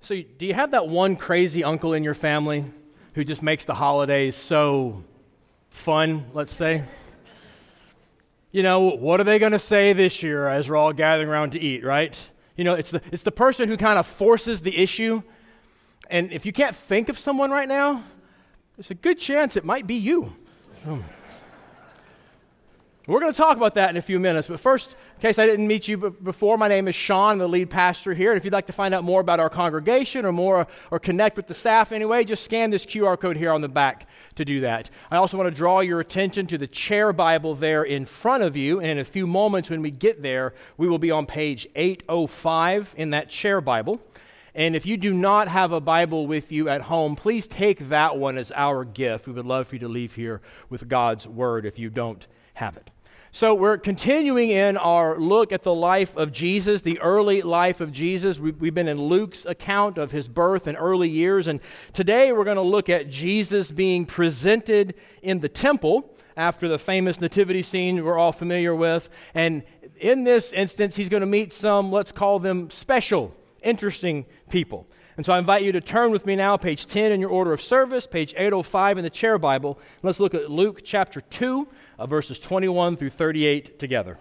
So do you have that one crazy uncle in your family who just makes the holidays so fun, let's say? You know, what are they going to say this year as we're all gathering around to eat, right? You know, it's the person who kind of forces the issue. And if you can't think of someone right now, there's a good chance it might be you. We're going to talk about that in a few minutes, but first, in case I didn't meet you before, my name is Sean, I'm the lead pastor here, and if you'd like to find out more about our congregation or connect with the staff anyway, just scan this QR code here on the back to do that. I also want to draw your attention to the chair Bible there in front of you, and in a few moments when we get there, we will be on page 805 in that chair Bible. And if you do not have a Bible with you at home, please take that one as our gift. We would love for you to leave here with God's Word if you don't have it. So we're continuing in our look at the life of Jesus, the early life of Jesus. We've been in Luke's account of his birth and early years, and today we're going to look at Jesus being presented in the temple after the famous nativity scene we're all familiar with. And in this instance, he's going to meet some, let's call them special, interesting people. And so I invite you to turn with me now, page 10 in your order of service, page 805 in the chair Bible. Let's look at Luke chapter 2, verses 21 through 38 together.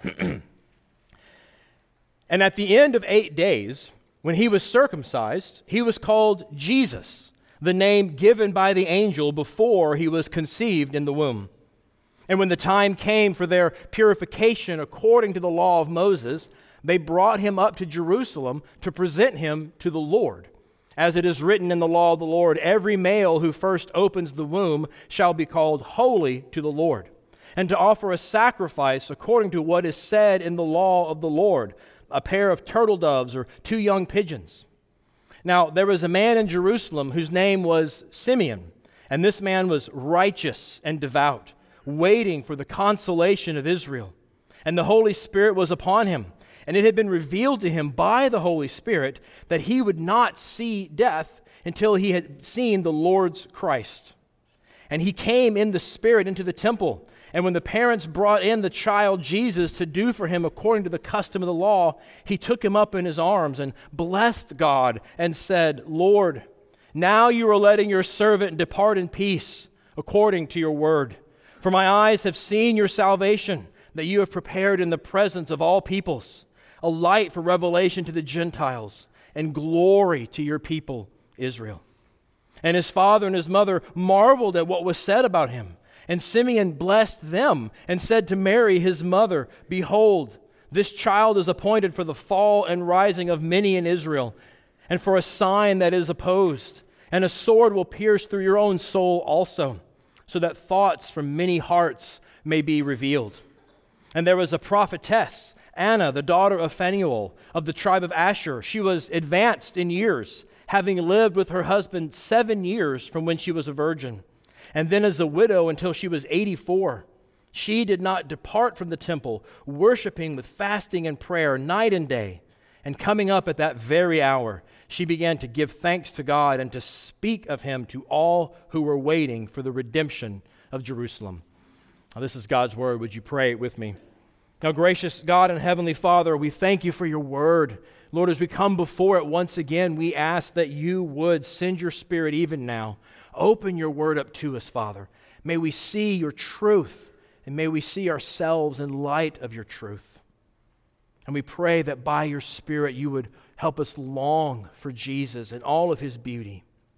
And at the end of 8 days, when he was circumcised, he was called Jesus, the name given by the angel before he was conceived in the womb. And when the time came for their purification according to the law of Moses, they brought him up to Jerusalem to present him to the Lord. As it is written in the law of the Lord, every male who first opens the womb shall be called holy to the Lord, and to offer a sacrifice according to what is said in the law of the Lord, a pair of turtle doves or 2 young pigeons. Now there was a man in Jerusalem whose name was Simeon, and this man was righteous and devout, waiting for the consolation of Israel. And the Holy Spirit was upon him, and it had been revealed to him by the Holy Spirit that he would not see death until he had seen the Lord's Christ. And he came in the Spirit into the temple. And when the parents brought in the child Jesus to do for him according to the custom of the law, he took him up in his arms and blessed God and said, Lord, now you are letting your servant depart in peace according to your word. For my eyes have seen your salvation that you have prepared in the presence of all peoples, a light for revelation to the Gentiles, and glory to your people, Israel. And his father and his mother marveled at what was said about him. And Simeon blessed them and said to Mary, his mother, Behold, this child is appointed for the fall and rising of many in Israel, and for a sign that is opposed. And a sword will pierce through your own soul also, so that thoughts from many hearts may be revealed. And there was a prophetess, Anna, the daughter of Phanuel, of the tribe of Asher. She was advanced in years, having lived with her husband 7 years from when she was a virgin, and then as a widow until she was 84. She did not depart from the temple, worshiping with fasting and prayer night and day. And coming up at that very hour, she began to give thanks to God and to speak of him to all who were waiting for the redemption of Jerusalem. Now, this is God's word. Would you pray with me? Now, gracious God and Heavenly Father, we thank you for your word. Lord, as we come before it once again, we ask that you would send your Spirit even now. Open your word up to us, Father. May we see your truth, and may we see ourselves in light of your truth. And we pray that by your Spirit you would help us long for Jesus and all of his beauty.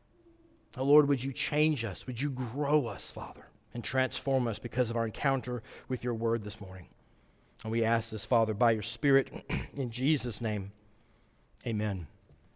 Now, Lord, would you change us? Would you grow us, Father, and transform us because of our encounter with your word this morning? And we ask this, Father, by your Spirit, in Jesus' name, amen.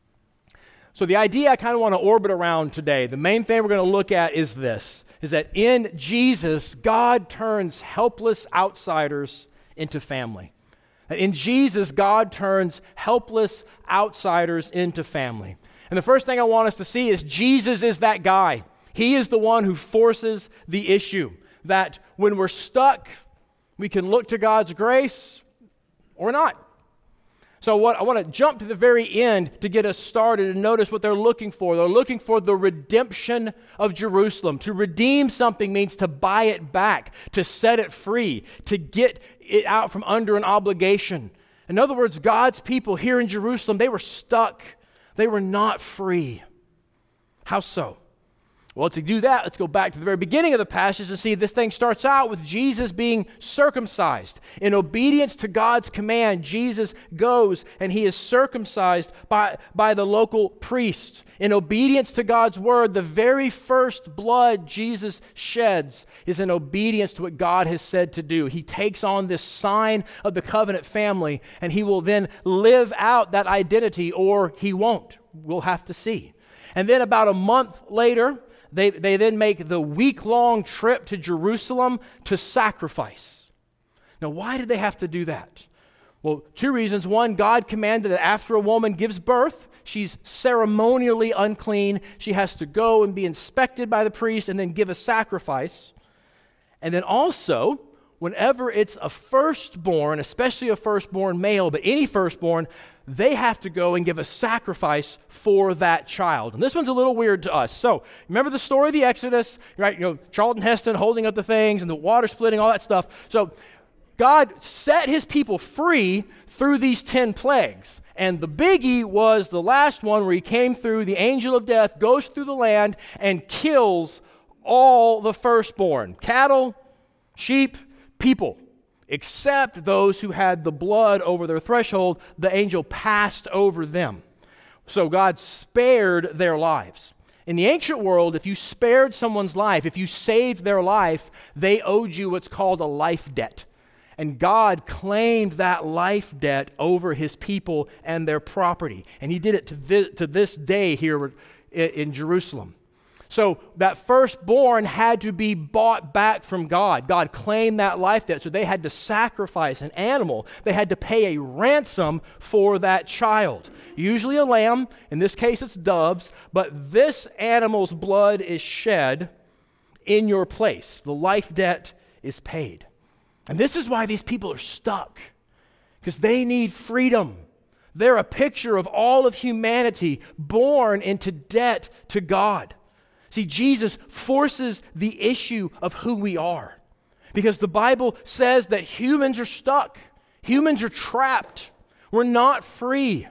So the idea I kind of want to orbit around today, the main thing we're going to look at is this, is that in Jesus, God turns helpless outsiders into family. In Jesus, God turns helpless outsiders into family. And the first thing I want us to see is Jesus is that guy. He is the one who forces the issue, that when we're stuck, we can look to God's grace or not. So I want to jump to the very end to get us started and notice what they're looking for. They're looking for the redemption of Jerusalem. To redeem something means to buy it back, to set it free, to get it out from under an obligation. In other words, God's people here in Jerusalem, they were stuck. They were not free. How so? Well, to do that, let's go back to the very beginning of the passage and see this thing starts out with Jesus being circumcised. In obedience to God's command, Jesus goes and he is circumcised by the local priest. In obedience to God's word, the very first blood Jesus sheds is in obedience to what God has said to do. He takes on this sign of the covenant family, and he will then live out that identity, or he won't. We'll have to see. And then about a month later, they then make the week-long trip to Jerusalem to sacrifice. Now, why did they have to do that? Well, two reasons. One, God commanded that after a woman gives birth, she's ceremonially unclean. She has to go and be inspected by the priest and then give a sacrifice. And then also, whenever it's a firstborn, especially a firstborn male, but any firstborn, they have to go and give a sacrifice for that child. And this one's a little weird to us. So, remember the story of the Exodus, right? Charlton Heston holding up the things and the water splitting, all that stuff. So, God set his people free through these 10 plagues. And the biggie was the last one where he came through, the angel of death goes through the land and kills all the firstborn, cattle, sheep, people. Except those who had the blood over their threshold, the angel passed over them. So God spared their lives. In the ancient world, if you spared someone's life, if you saved their life, they owed you what's called a life debt. And God claimed that life debt over his people and their property. And he did it to this day here in Jerusalem. So that firstborn had to be bought back from God. God claimed that life debt, so they had to sacrifice an animal. They had to pay a ransom for that child. Usually a lamb, in this case it's doves, but this animal's blood is shed in your place. The life debt is paid. And this is why these people are stuck, because they need freedom. They're a picture of all of humanity born into debt to God. See, Jesus forces the issue of who we are, because the Bible says that humans are stuck. Humans are trapped. We're not free.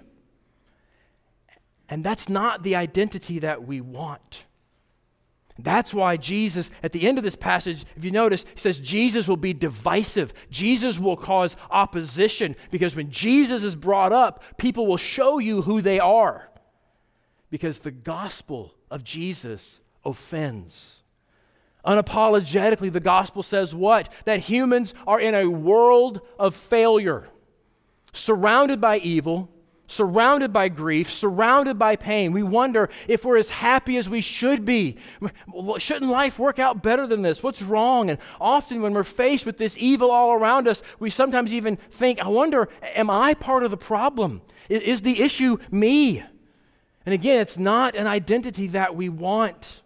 And that's not the identity that we want. That's why Jesus, at the end of this passage, if you notice, he says Jesus will be divisive. Jesus will cause opposition, because when Jesus is brought up, people will show you who they are, because the gospel of Jesus offends. Unapologetically, the gospel says what? That humans are in a world of failure, surrounded by evil, surrounded by grief, surrounded by pain. We wonder if we're as happy as we should be. Shouldn't life work out better than this? What's wrong? And often when we're faced with this evil all around us, we sometimes even think, I wonder, am I part of the problem? Is the issue me? And again, it's not an identity that we want.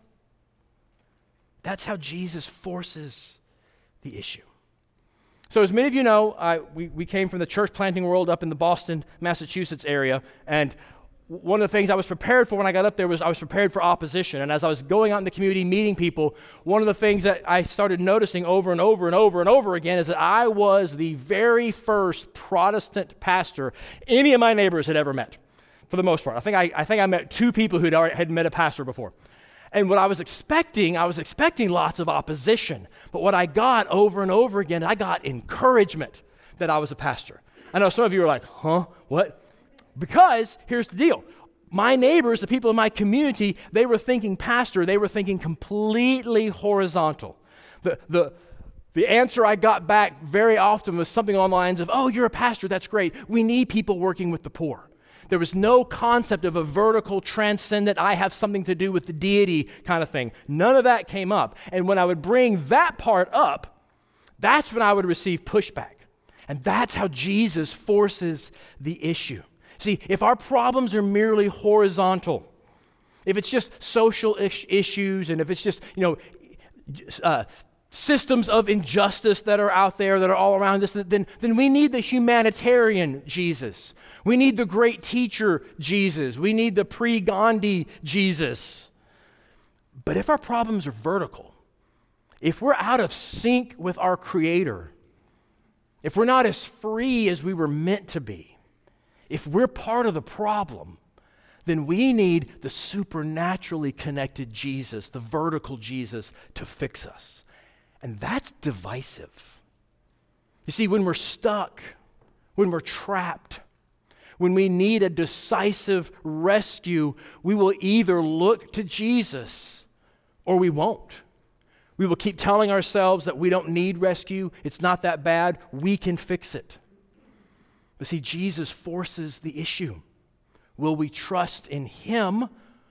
That's how Jesus forces the issue. So as many of you know, we came from the church planting world up in the Boston, Massachusetts area, and one of the things I was prepared for when I got up there was I was prepared for opposition. And as I was going out in the community meeting people, one of the things that I started noticing over and over and over and over again is that I was the very first Protestant pastor any of my neighbors had ever met, for the most part. I think I met 2 people who had met a pastor before. And what I was expecting lots of opposition. But what I got over and over again, I got encouragement that I was a pastor. I know some of you are like, huh, what? Because here's the deal. My neighbors, the people in my community, they were thinking pastor. They were thinking completely horizontal. The answer I got back very often was something along the lines of, oh, you're a pastor, that's great. We need people working with the poor. There was no concept of a vertical, transcendent, I have something to do with the deity kind of thing. None of that came up. And when I would bring that part up, that's when I would receive pushback. And that's how Jesus forces the issue. See, if our problems are merely horizontal, if it's just social issues, and if it's just, systems of injustice that are out there, that are all around us, then we need the humanitarian Jesus. We need the great teacher Jesus. We need the pre-Gandhi Jesus. But if our problems are vertical, if we're out of sync with our Creator, if we're not as free as we were meant to be, if we're part of the problem, then we need the supernaturally connected Jesus, the vertical Jesus, to fix us. And that's divisive. You see, when we're stuck, when we're trapped, when we need a decisive rescue, we will either look to Jesus or we won't. We will keep telling ourselves that we don't need rescue. It's not that bad. We can fix it. But see, Jesus forces the issue. Will we trust in Him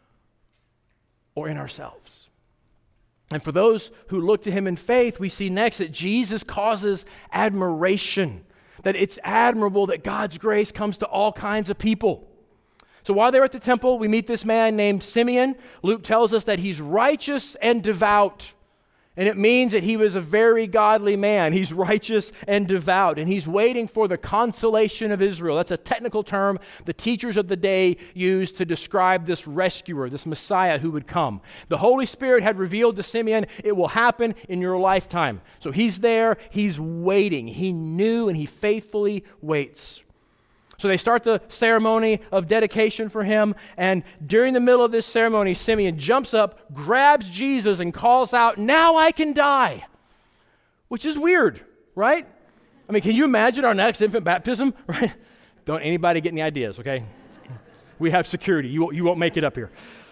or in ourselves? And for those who look to Him in faith, we see next that Jesus causes admiration, that it's admirable that God's grace comes to all kinds of people. So while they're at the temple, we meet this man named Simeon. Luke tells us that he's righteous and devout. And it means that he was a very godly man. He's righteous and devout, and he's waiting for the consolation of Israel. That's a technical term the teachers of the day used to describe this rescuer, this Messiah who would come. The Holy Spirit had revealed to Simeon, it will happen in your lifetime. So he's there, he's waiting. He knew and he faithfully waits. So they start the ceremony of dedication for him, and during the middle of this ceremony, Simeon jumps up, grabs Jesus, and calls out, "Now I can die," which is weird, right? I mean, can you imagine our next infant baptism? Right? Don't anybody get any ideas, okay? We have security. You won't make it up here.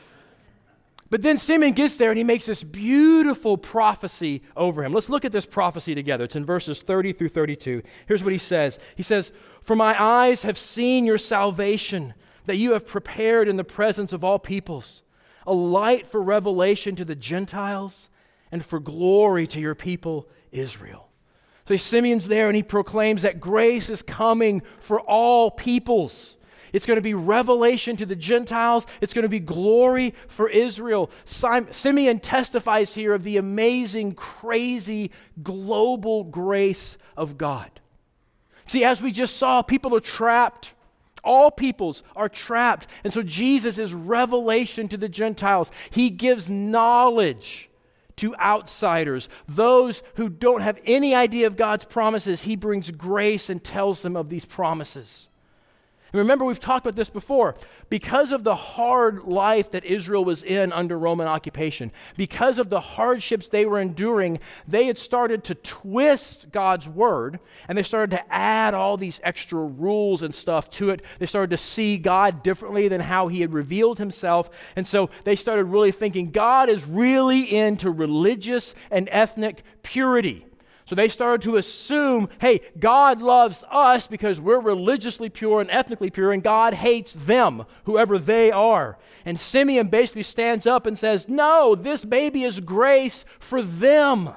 But then Simeon gets there and he makes this beautiful prophecy over him. Let's look at this prophecy together. It's in verses 30 through 32. Here's what he says. He says, "For my eyes have seen your salvation, that you have prepared in the presence of all peoples, a light for revelation to the Gentiles and for glory to your people Israel." So Simeon's there and he proclaims that grace is coming for all peoples. It's going to be revelation to the Gentiles. It's going to be glory for Israel. Simeon testifies here of the amazing, crazy, global grace of God. See, as we just saw, people are trapped. All peoples are trapped. And so Jesus is revelation to the Gentiles. He gives knowledge to outsiders. Those who don't have any idea of God's promises, He brings grace and tells them of these promises. And remember, we've talked about this before. Because of the hard life that Israel was in under Roman occupation, because of the hardships they were enduring, they had started to twist God's word, and they started to add all these extra rules and stuff to it. They started to see God differently than how He had revealed Himself. And so they started really thinking God is really into religious and ethnic purity. So they started to assume, hey, God loves us because we're religiously pure and ethnically pure, and God hates them, whoever they are. And Simeon basically stands up and says, no, this baby is grace for them.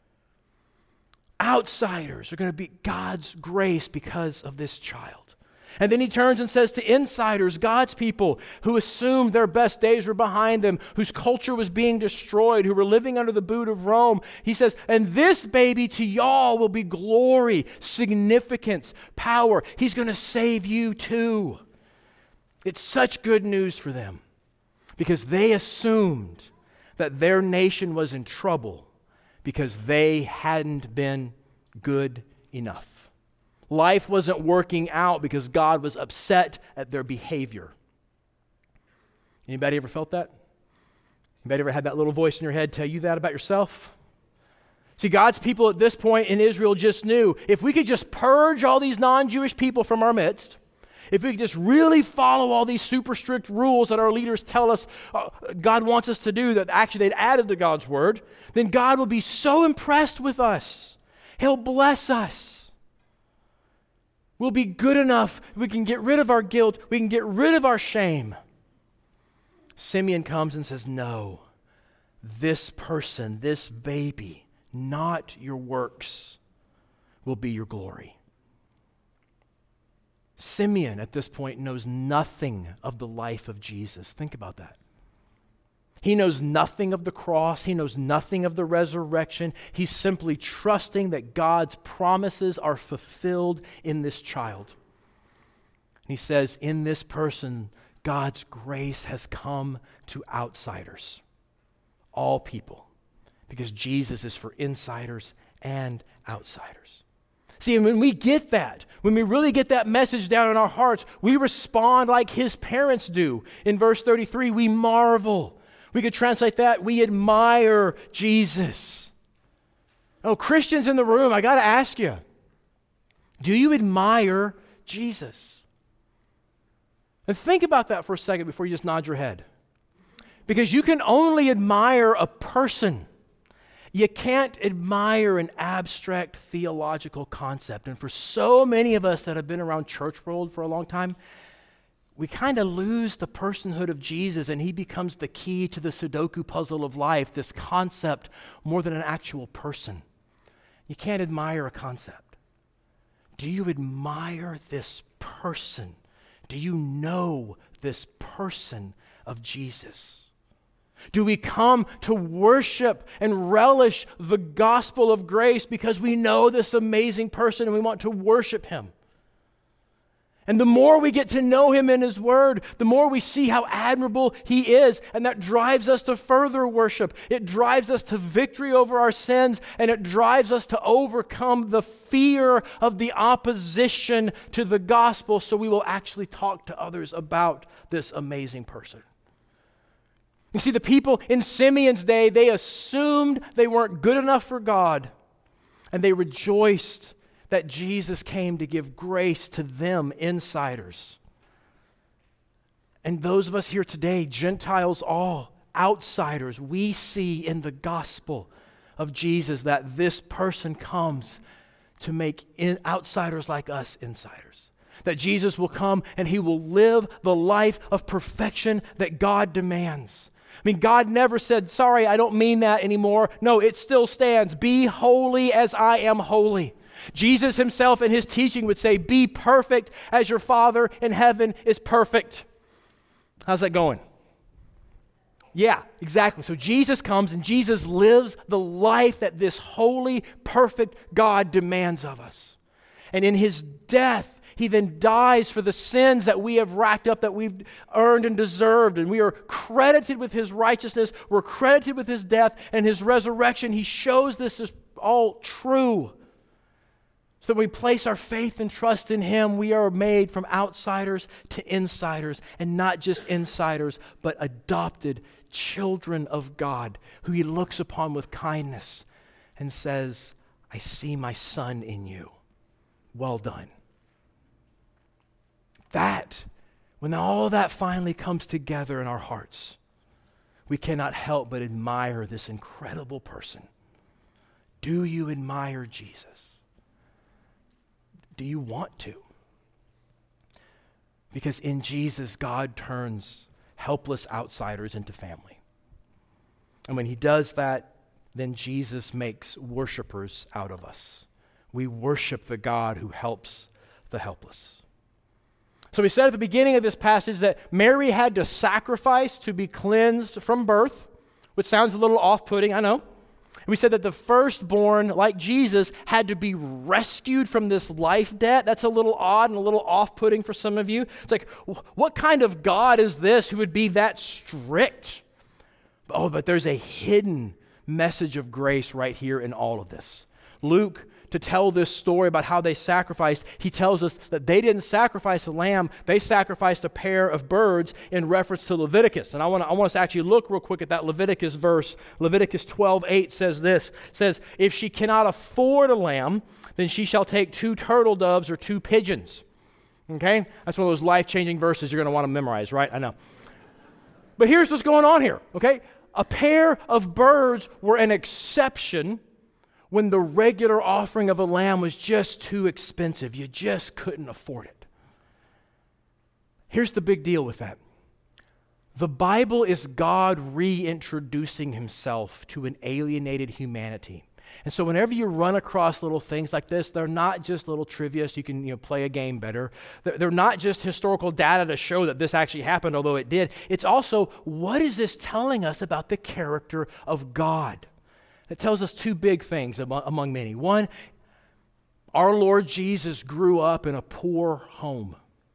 Outsiders are going to be God's grace because of this child. And then he turns and says to insiders, God's people who assumed their best days were behind them, whose culture was being destroyed, who were living under the boot of Rome, he says, and this baby to y'all will be glory, significance, power. He's going to save you too. It's such good news for them because they assumed that their nation was in trouble because they hadn't been good enough. Life wasn't working out because God was upset at their behavior. Anybody ever felt that? Anybody ever had that little voice in your head tell you that about yourself? See, God's people at this point in Israel just knew if we could just purge all these non-Jewish people from our midst, if we could just really follow all these super strict rules that our leaders tell us God wants us to do, that actually they'd added to God's word, then God will be so impressed with us. He'll bless us. We'll be good enough. We can get rid of our guilt. We can get rid of our shame. Simeon comes and says, no, this person, this baby, not your works, will be your glory. Simeon at this point knows nothing of the life of Jesus. Think about that. He knows nothing of the cross. He knows nothing of the resurrection. He's simply trusting that God's promises are fulfilled in this child. And he says, in this person, God's grace has come to outsiders, all people, because Jesus is for insiders and outsiders. See, and when we get that, when we really get that message down in our hearts, we respond like his parents do. In verse 33, we marvel. We could translate that, we admire Jesus. Oh, Christians in the room, I got to ask you, do you admire Jesus? And think about that for a second before you just nod your head. Because you can only admire a person. You can't admire an abstract theological concept. And for so many of us that have been around church world for a long time, we kind of lose the personhood of Jesus, and he becomes the key to the Sudoku puzzle of life, this concept more than an actual person. You can't admire a concept. Do you admire this person? Do you know this person of Jesus? Do we come to worship and relish the gospel of grace because we know this amazing person and we want to worship him? And the more we get to know him in his word, the more we see how admirable he is, and that drives us to further worship. It drives us to victory over our sins, and it drives us to overcome the fear of the opposition to the gospel, so we will actually talk to others about this amazing person. You see, the people in Simeon's day, they assumed they weren't good enough for God, and they rejoiced that Jesus came to give grace to them, insiders. And those of us here today, Gentiles all, outsiders, we see in the gospel of Jesus that this person comes to make outsiders like us insiders. That Jesus will come and he will live the life of perfection that God demands. I mean, God never said, sorry, I don't mean that anymore. No, it still stands. Be holy as I am holy. Jesus himself in his teaching would say, be perfect as your Father in heaven is perfect. How's that going? Yeah, exactly. So Jesus comes and Jesus lives the life that this holy, perfect God demands of us. And in his death, he then dies for the sins that we have racked up, that we've earned and deserved. And we are credited with his righteousness. We're credited with his death and his resurrection. He shows this is all true. So when we place our faith and trust in him, we are made from outsiders to insiders. And not just insiders, but adopted children of God, who he looks upon with kindness and says, I see my son in you. Well done. That, when all of that finally comes together in our hearts, we cannot help but admire this incredible person. Do you admire Jesus? Do you want to? Because in Jesus, God turns helpless outsiders into family. And when he does that, then Jesus makes worshipers out of us. We worship the God who helps the helpless. So we said at the beginning of this passage that Mary had to sacrifice to be cleansed from birth, which sounds a little off-putting, I know. And we said that the firstborn, like Jesus, had to be rescued from this life debt. That's a little odd and a little off-putting for some of you. It's like, what kind of God is this who would be that strict? Oh, but there's a hidden message of grace right here in all of this. Luke, to tell this story about how they sacrificed, he tells us that they didn't sacrifice a lamb, they sacrificed a pair of birds in reference to Leviticus. And I want us to actually look real quick at that Leviticus verse. Leviticus 12:8 says this, says, if she cannot afford a lamb, then she shall take 2 turtle doves or 2 pigeons. Okay? That's one of those life-changing verses you're going to want to memorize, right? I know. But here's what's going on here, okay? A pair of birds were an exception when the regular offering of a lamb was just too expensive. You just couldn't afford it. Here's the big deal with that. The Bible is God reintroducing himself to an alienated humanity. And so whenever you run across little things like this, they're not just little trivia so you can play a game better. They're not just historical data to show that this actually happened, although it did. It's also, what is this telling us about the character of God? It tells us 2 big things among many. One, our Lord Jesus grew up in a poor home.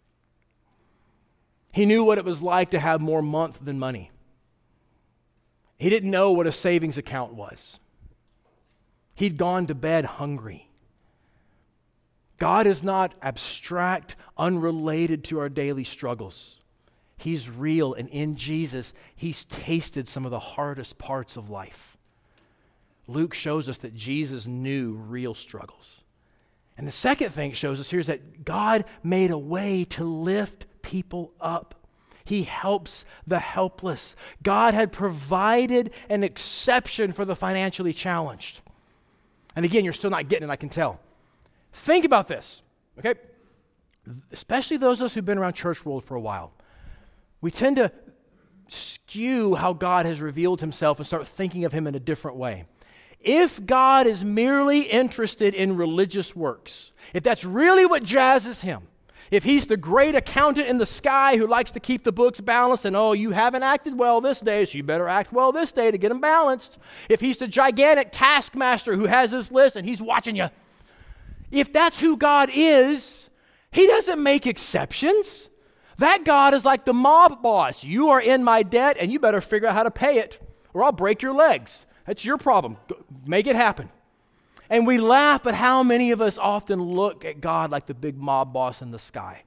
He knew what it was like to have more month than money. He didn't know what a savings account was. He'd gone to bed hungry. God is not abstract, unrelated to our daily struggles. He's real, and in Jesus, He's tasted some of the hardest parts of life. Luke shows us that Jesus knew real struggles. And the second thing it shows us here is that God made a way to lift people up. He helps the helpless. God had provided an exception for the financially challenged. And again, you're still not getting it, I can tell. Think about this, okay? Especially those of us who've been around church world for a while. We tend to skew how God has revealed Himself and start thinking of Him in a different way. If God is merely interested in religious works, if that's really what jazzes Him, if He's the great accountant in the sky who likes to keep the books balanced and, oh, you haven't acted well this day, so you better act well this day to get them balanced. If He's the gigantic taskmaster who has this list and He's watching you. If that's who God is, He doesn't make exceptions. That God is like the mob boss. You are in my debt and you better figure out how to pay it or I'll break your legs. That's your problem. Make it happen. And we laugh at how many of us often look at God like the big mob boss in the sky.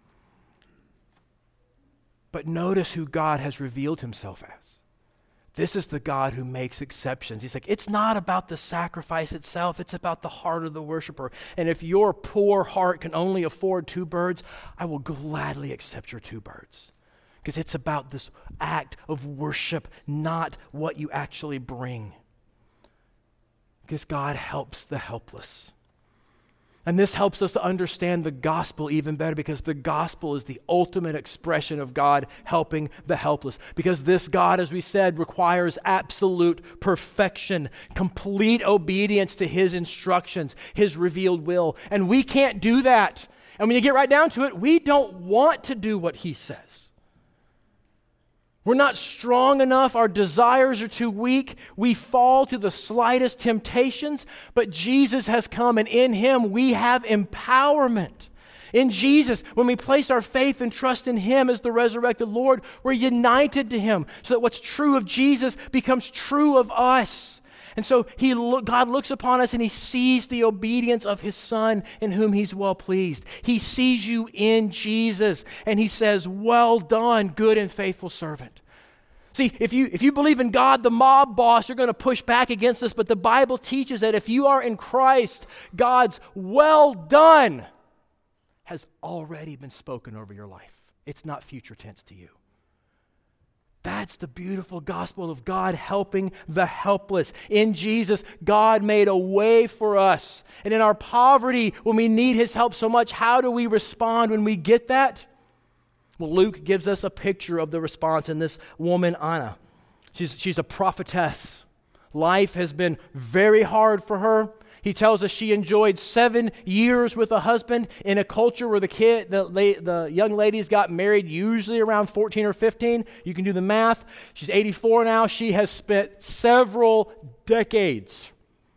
But notice who God has revealed Himself as. This is the God who makes exceptions. He's like, it's not about the sacrifice itself, it's about the heart of the worshiper. And if your poor heart can only afford 2 birds, I will gladly accept your 2 birds. Because it's about this act of worship, not what you actually bring. Because God helps the helpless. And this helps us to understand the gospel even better, because the gospel is the ultimate expression of God helping the helpless. Because this God, as we said, requires absolute perfection, complete obedience to His instructions, His revealed will. And we can't do that. And when you get right down to it, we don't want to do what He says. We're not strong enough. Our desires are too weak. We fall to the slightest temptations, but Jesus has come, and in Him we have empowerment. In Jesus, when we place our faith and trust in Him as the resurrected Lord, we're united to Him so that what's true of Jesus becomes true of us. And so God looks upon us and He sees the obedience of His Son in whom He's well pleased. He sees you in Jesus and He says, well done, good and faithful servant. See, if you believe in God, the mob boss, you're going to push back against this, but the Bible teaches that if you are in Christ, God's well done has already been spoken over your life. It's not future tense to you. That's the beautiful gospel of God helping the helpless. In Jesus, God made a way for us. And in our poverty, when we need His help so much, how do we respond when we get that? Well, Luke gives us a picture of the response in this woman, Anna. She's a prophetess. Life has been very hard for her. He tells us she enjoyed 7 years with a husband in a culture where the young ladies got married usually around 14 or 15. You can do the math. She's 84 now. She has spent several decades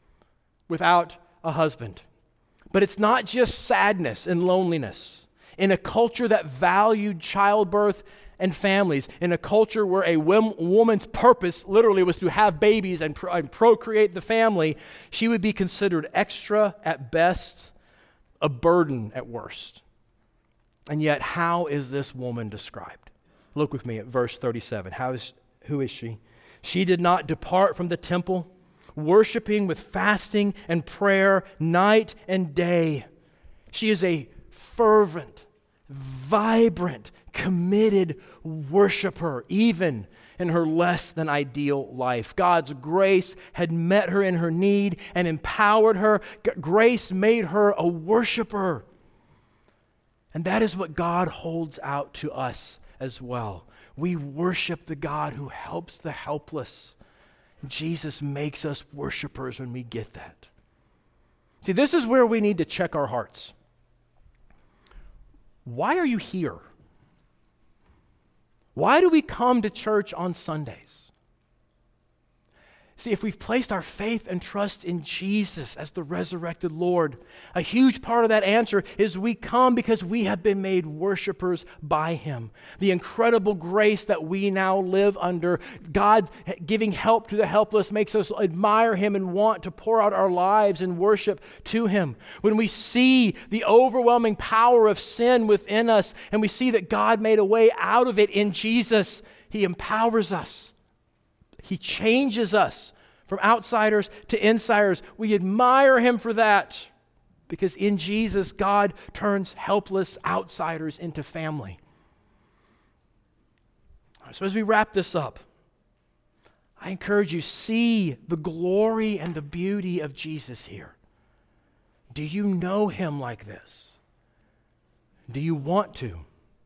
without a husband. But it's not just sadness and loneliness. In a culture that valued childbirth and families, in a culture where a woman's purpose literally was to have babies and procreate the family, she would be considered extra at best, a burden at worst. And yet, how is this woman described? Look with me at verse 37. Who is she? She did not depart from the temple, worshiping with fasting and prayer night and day. She is a fervent, vibrant, committed worshiper, even in her less than ideal life. God's grace had met her in her need and empowered her. Grace made her a worshiper. And that is what God holds out to us as well. We worship the God who helps the helpless. Jesus makes us worshipers when we get that. See, this is where we need to check our hearts. Why are you here? Why do we come to church on Sundays? See, if we've placed our faith and trust in Jesus as the resurrected Lord, a huge part of that answer is we come because we have been made worshipers by Him. The incredible grace that we now live under, God giving help to the helpless, makes us admire Him and want to pour out our lives in worship to Him. When we see the overwhelming power of sin within us and we see that God made a way out of it in Jesus, He empowers us. He changes us from outsiders to insiders. We admire Him for that because in Jesus, God turns helpless outsiders into family. So as we wrap this up, I encourage you, see the glory and the beauty of Jesus here. Do you know Him like this? Do you want to?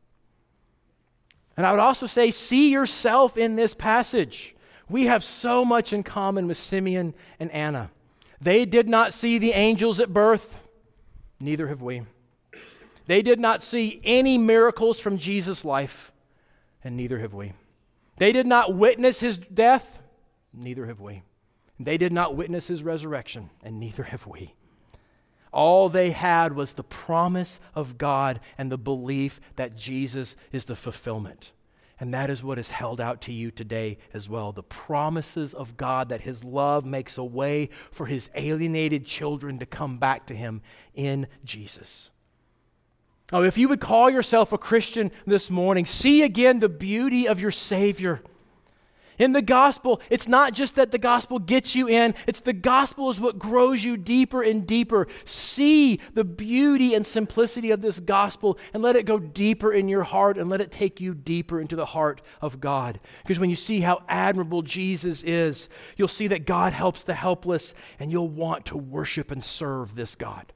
And I would also say, see yourself in this passage. We have so much in common with Simeon and Anna. They did not see the angels at birth. Neither have we. They did not see any miracles from Jesus' life, and neither have we. They did not witness His death. Neither have we. They did not witness His resurrection, and neither have we. All they had was the promise of God and the belief that Jesus is the fulfillment. And that is what is held out to you today as well. The promises of God that His love makes a way for His alienated children to come back to Him in Jesus. Oh, if you would call yourself a Christian this morning, see again the beauty of your Savior. In the gospel, it's not just that the gospel gets you in, it's the gospel is what grows you deeper and deeper. See the beauty and simplicity of this gospel and let it go deeper in your heart and let it take you deeper into the heart of God. Because when you see how admirable Jesus is, you'll see that God helps the helpless and you'll want to worship and serve this God.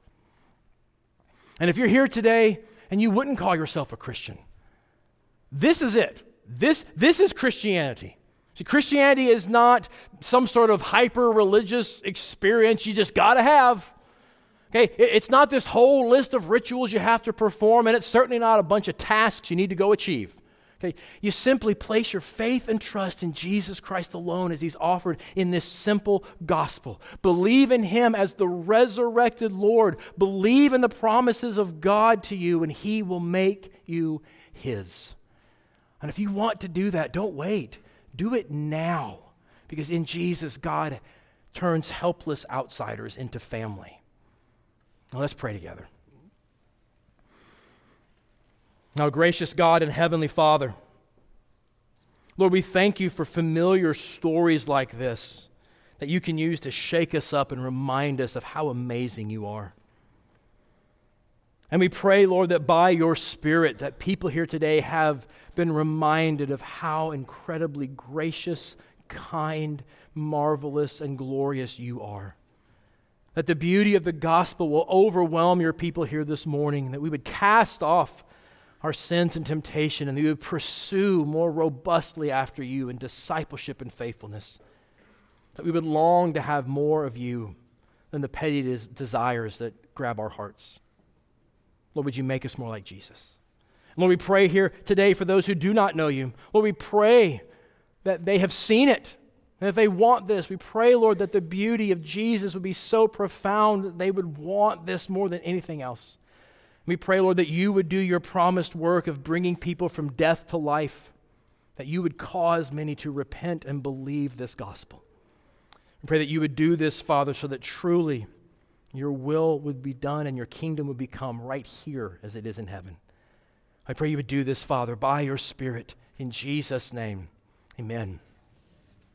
And if you're here today and you wouldn't call yourself a Christian, this is it. This is Christianity. See, Christianity is not some sort of hyper-religious experience you just got to have. Okay, it's not this whole list of rituals you have to perform, and it's certainly not a bunch of tasks you need to go achieve. Okay, you simply place your faith and trust in Jesus Christ alone as He's offered in this simple gospel. Believe in Him as the resurrected Lord. Believe in the promises of God to you, and He will make you His. And if you want to do that, don't wait. Do it now, because in Jesus, God turns helpless outsiders into family. Now let's pray together. Now, gracious God and Heavenly Father, Lord, we thank You for familiar stories like this that You can use to shake us up and remind us of how amazing You are. And we pray, Lord, that by Your Spirit, that people here today have been reminded of how incredibly gracious, kind, marvelous, and glorious You are. That the beauty of the gospel will overwhelm Your people here this morning, that we would cast off our sins and temptation, and that we would pursue more robustly after You in discipleship and faithfulness. That we would long to have more of You than the petty desires that grab our hearts. Lord, would You make us more like Jesus? Lord, we pray here today for those who do not know You. Lord, we pray that they have seen it. And if they want this, we pray, Lord, that the beauty of Jesus would be so profound that they would want this more than anything else. We pray, Lord, that You would do Your promised work of bringing people from death to life, that You would cause many to repent and believe this gospel. We pray that You would do this, Father, so that truly Your will would be done and Your kingdom would become right here as it is in heaven. I pray You would do this, Father, by Your Spirit. In Jesus' name, amen.